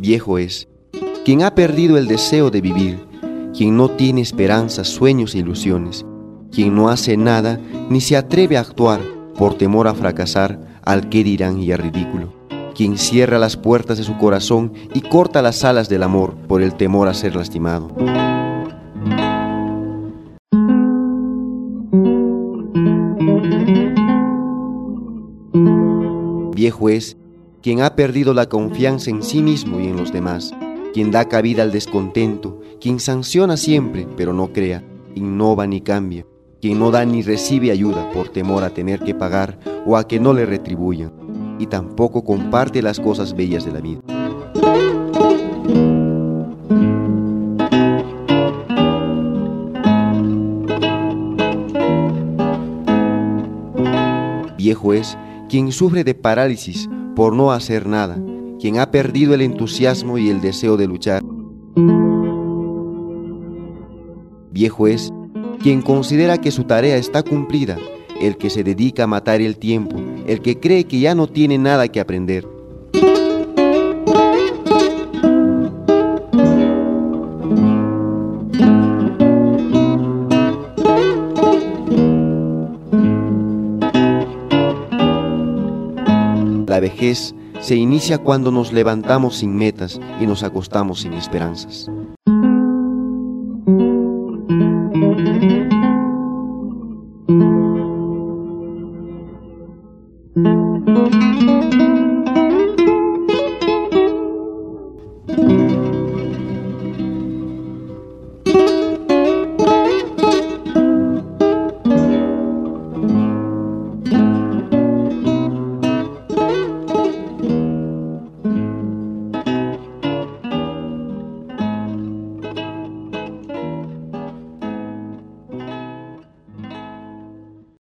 Viejo es quien ha perdido el deseo de vivir, quien no tiene esperanzas, sueños e ilusiones, quien no hace nada ni se atreve a actuar por temor a fracasar, al qué dirán y al ridículo, quien cierra las puertas de su corazón y corta las alas del amor por el temor a ser lastimado. Viejo es quien ha perdido la confianza en sí mismo y en los demás, quien da cabida al descontento, quien sanciona siempre pero no crea, innova ni cambia, quien no da ni recibe ayuda por temor a tener que pagar o a que no le retribuyan, y tampoco comparte las cosas bellas de la vida. Viejo es quien sufre de parálisis por no hacer nada, quien ha perdido el entusiasmo y el deseo de luchar. Viejo es quien considera que su tarea está cumplida, el que se dedica a matar el tiempo, el que cree que ya no tiene nada que aprender. La vejez se inicia cuando nos levantamos sin metas y nos acostamos sin esperanzas.